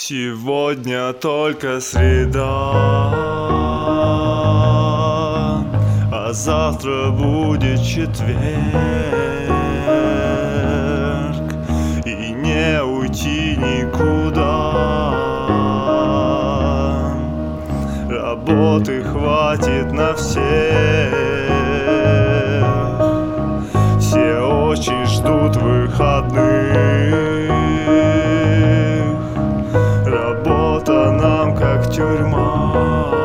Сегодня только среда, а завтра будет четверг, и не уйти никуда. Работы хватит на всех, все очень ждут выходных. Работа нам как тюрьма,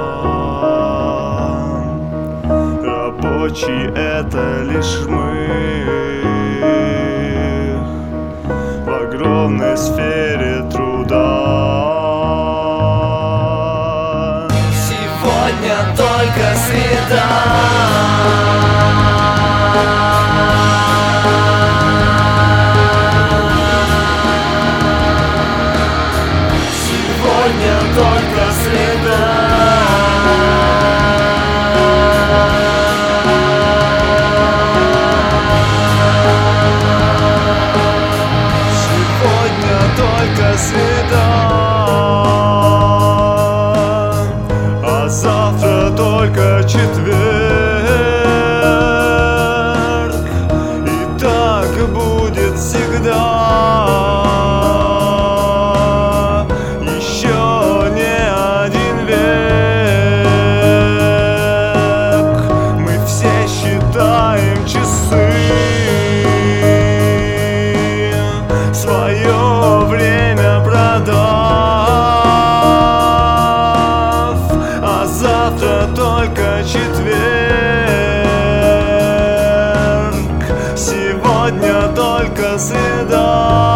рабочий это лишь мы в огромной сфере труда. Сегодня только среда, только среда. Сегодня только среда, а завтра только четверг, и так будет всегда. Свое время продав, а завтра только четверг. Сегодня только среда.